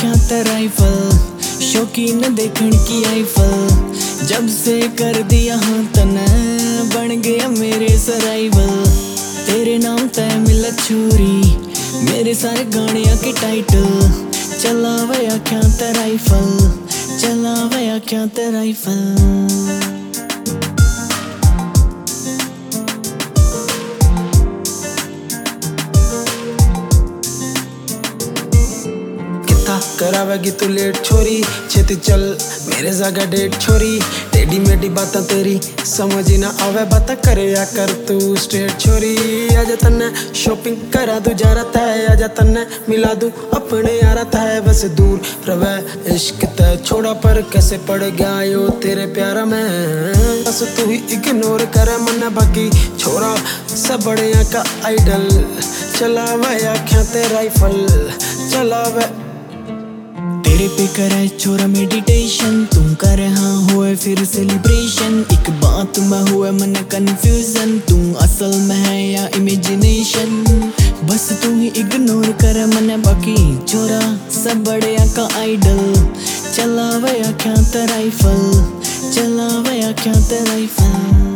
आख्या ते राइफल, शौकीन देखण की आईफल। जब से कर दिया हाँ तने, बन गया मेरे सराइवल। तेरे नाम तय मिला छुरी, मेरे सारे गाने के टाइटल। चला वे आख्या ते राइफल, चला वे आख्या ते राइफल। करावेगी तू लेट छोरी, छेती चल मेरे जगह डेट छोरी। टेढ़ी मेढ़ी बातें तेरी समझ ना आवे, बातें करे या कर तू स्ट्रेट छोरी। आजा तन्ने शॉपिंग करा दूं जा रहा है, आजा तन्ने मिला दूं अपने यार था है। बस दूर रवे इश्क ते छोड़ा, पर कैसे पड़ गया यो तेरे प्यारा में। बस तू ही इग्नोर करे मन, बाकी छोरा सब बड़े का आइडल। चलावे आख्या ते राइफल, चलावे। तेरे पे करे छोरा मेडिटेशन, तुम करे हाँ हुए फिर सेलिब्रेशन। एक बात में हुए मन कंफ्यूजन, तू असल में है या इमेजिनेशन। बस तू ही इग्नोर करे मन, बाकी छोरा सब बड़े का आइडल। चलावे आख्या ते राइफल, चलावे आख्या ते राइफल।